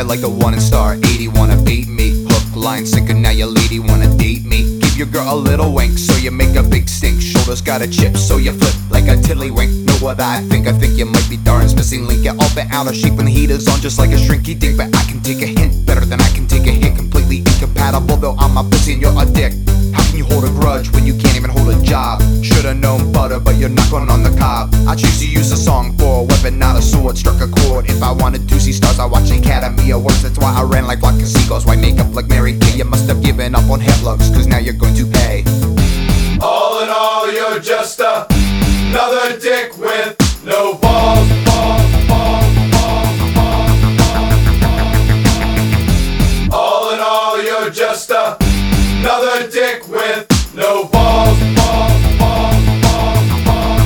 like the one in Star 80. Wanna bait me, hook, line, sinker, now your lady wanna date me. Give your girl a little wink, so you make a big stink. Shoulders got a chip, so you flip like a tiddlywink. Know what I think you might be Darren's missing link. Get all bent out of shape when the heat is on, just like a shrinky dink. But I can take a hint better than I can take a hit. Completely incompatible, though I'm a pussy and you're a dick. How can you hold a grudge when you can't even hold a job? Should've known butter, but you're not going on the cob. I choose to use a song for a weapon, not a sword. Struck a chord. If I wanted to see stars, I watched Academy Awards. That's why I ran like flock of seagulls. White makeup like Mary Kay. You must have given up on hair looks, cause now you're going to pay. All in all, you're just another dick with no balls, balls, balls, balls, balls, balls. All in all, you're just another dick with no balls, balls, balls, balls, balls,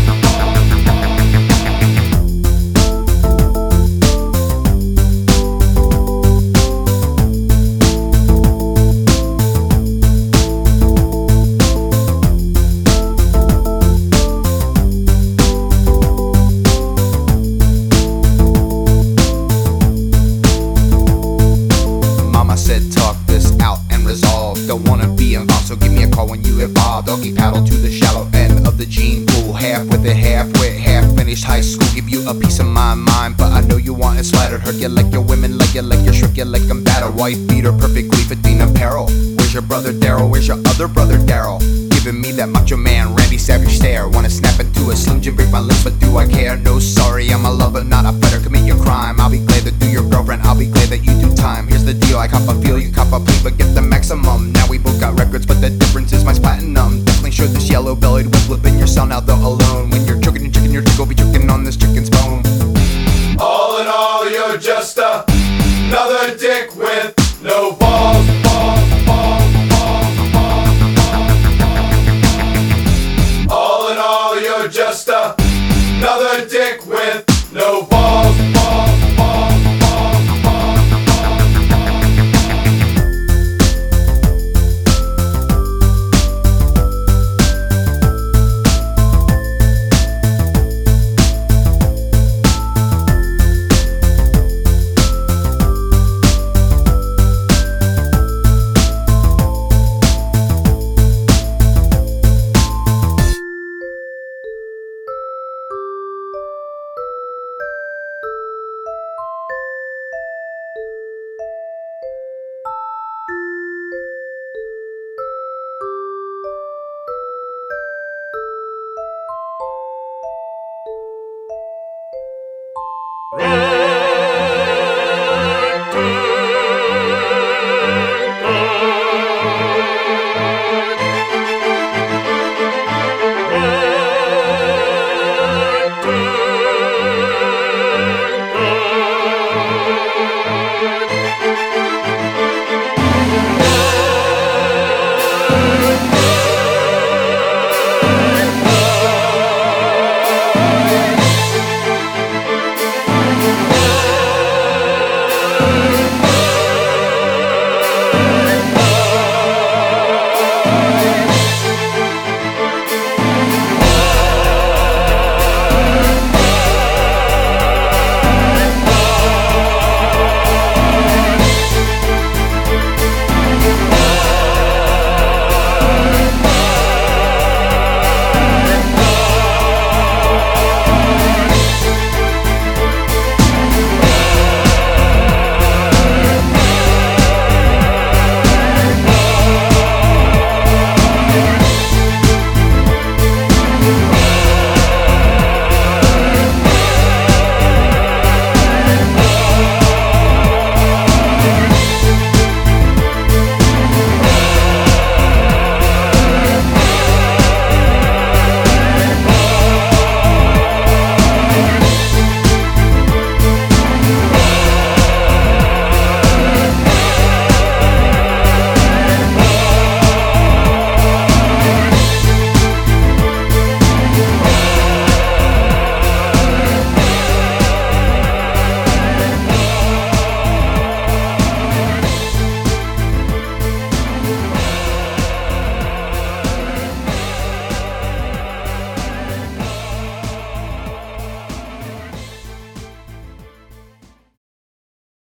Talk this out and resolve. Don't wanna be involved, so give me a call when you evolve. Doggy paddle to the shallow end of the gene pool. Half with it, half wet, half finished high school. Give you a piece of my mind, but I know you want it splattered. Hurt you like your women, like you like your shrink you like I'm battered. White beater, perfectly fitting apparel. Where's your brother Daryl? Where's your other brother Daryl? Giving me that macho man Randy Savage stare. Wanna snap into a Slim Jim, break my lips, but do I care? No, sorry, I'm a lover, not a fighter. Commit your crime. I'll be glad to do your girlfriend. I'll be glad that you do time. Here's the deal, I cop a feel, you cop a plea, but get the maximum. Now we both got records, but the difference is mine's platinum. Definitely sure this yellow-bellied will flip in your sound. Now the